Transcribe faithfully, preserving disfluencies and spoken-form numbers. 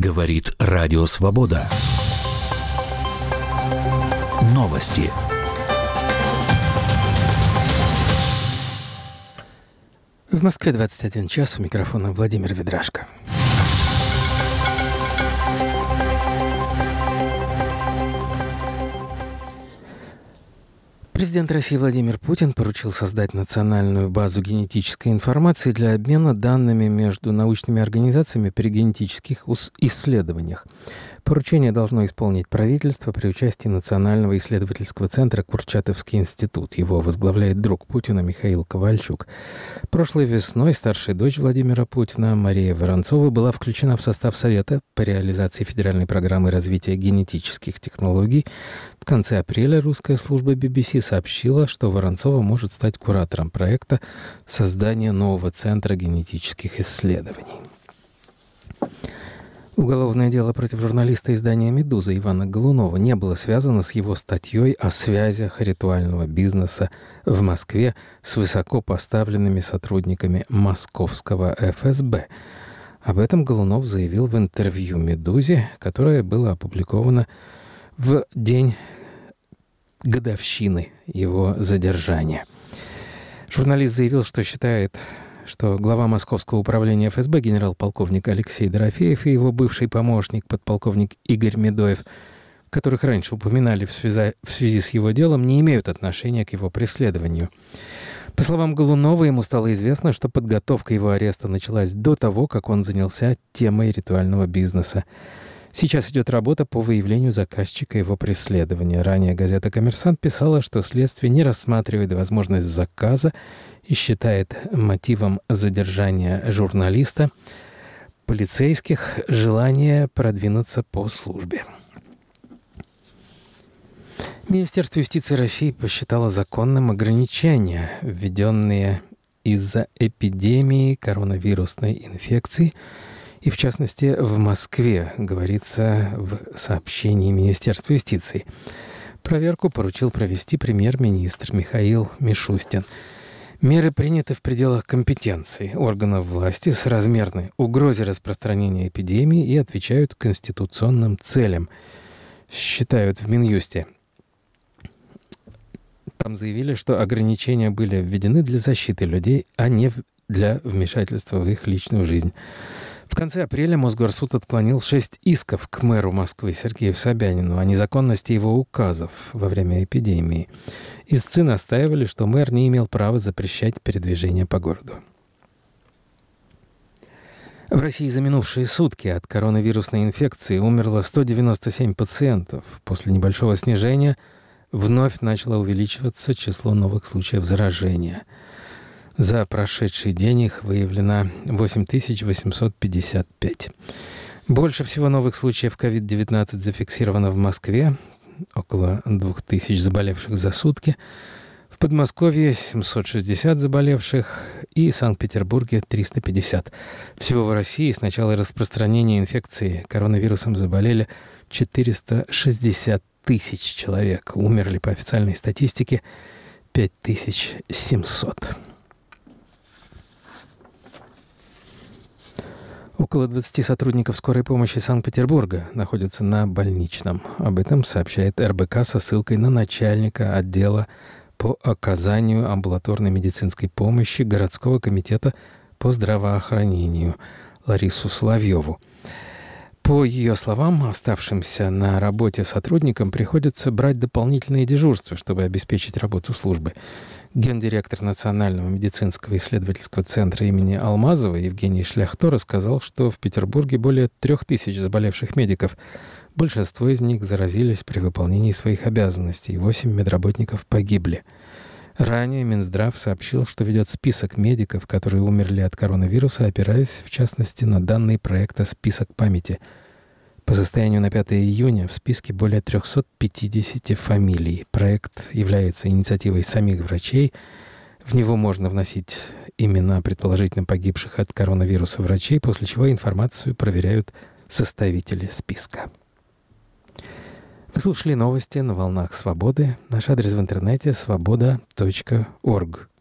Говорит Радио Свобода. Новости. В Москве двадцать один час. У микрофона Владимир Ведрашко. Президент России Владимир Путин поручил создать национальную базу генетической информации для обмена данными между научными организациями при генетических исследованиях. Поручение должно исполнить правительство при участии Национального исследовательского центра «Курчатовский институт». Его возглавляет друг Путина Михаил Ковальчук. Прошлой весной старшая дочь Владимира Путина Мария Воронцова была включена в состав Совета по реализации федеральной программы развития генетических технологий. В конце апреля русская служба би би си сообщила, что Воронцова может стать куратором проекта создания нового центра генетических исследований. Уголовное дело против журналиста издания «Медуза» Ивана Голунова не было связано с его статьей о связях ритуального бизнеса в Москве с высоко поставленными сотрудниками московского эф эс бэ. Об этом Голунов заявил в интервью «Медузе», которое было опубликовано в день годовщины его задержания. Журналист заявил, что считает, что глава Московского управления эф эс бэ генерал-полковник Алексей Дорофеев и его бывший помощник подполковник Игорь Медоев, которых раньше упоминали в связи, в связи с его делом, не имеют отношения к его преследованию. По словам Голунова, ему стало известно, что подготовка его ареста началась до того, как он занялся темой ритуального бизнеса. Сейчас идет работа по выявлению заказчика его преследования. Ранее газета «Коммерсант» писала, что следствие не рассматривает возможность заказа и считает мотивом задержания журналиста полицейских желание продвинуться по службе. Министерство юстиции России посчитало законным ограничения, введенные из-за эпидемии коронавирусной инфекции, и, в частности, в Москве, говорится в сообщении Министерства юстиции. Проверку поручил провести премьер-министр Михаил Мишустин. Меры приняты в пределах компетенции органов власти, соразмерны угрозе распространения эпидемии и отвечают конституционным целям, считают в Минюсте. Там заявили, что ограничения были введены для защиты людей, а не для вмешательства в их личную жизнь. В конце апреля Мосгорсуд отклонил шесть исков к мэру Москвы Сергею Собянину о незаконности его указов во время эпидемии. Истцы настаивали, что мэр не имел права запрещать передвижение по городу. В России за минувшие сутки от коронавирусной инфекции умерло сто девяносто семь пациентов. После небольшого снижения вновь начало увеличиваться число новых случаев заражения. За прошедший день их выявлено восемь тысяч восемьсот пятьдесят пять. Больше всего новых случаев ковид девятнадцать зафиксировано в Москве, около двух тысяч заболевших за сутки, в Подмосковье семьсот шестьдесят заболевших и в Санкт-Петербурге триста пятьдесят. Всего в России с начала распространения инфекции коронавирусом заболели четыреста шестьдесят тысяч человек. Умерли по официальной статистике пять тысяч семьсот. Около двадцати сотрудников скорой помощи Санкт-Петербурга находятся на больничном. Об этом сообщает эр бэ ка со ссылкой на начальника отдела по оказанию амбулаторной медицинской помощи городского комитета по здравоохранению Ларису Соловьеву. По ее словам, оставшимся на работе сотрудникам приходится брать дополнительные дежурства, чтобы обеспечить работу службы. Гендиректор Национального медицинского исследовательского центра имени Алмазова Евгений Шляхто рассказал, что в Петербурге более трех тысяч заболевших медиков. Большинство из них заразились при выполнении своих обязанностей. Восемь медработников погибли. Ранее Минздрав сообщил, что ведет список медиков, которые умерли от коронавируса, опираясь, в частности, на данные проекта «Список памяти». По состоянию на пятое июня в списке более триста пятьдесят фамилий. Проект является инициативой самих врачей. В него можно вносить имена предположительно погибших от коронавируса врачей, после чего информацию проверяют составители списка. Вы слушали новости на волнах Свободы. Наш адрес в интернете свобода точка орг.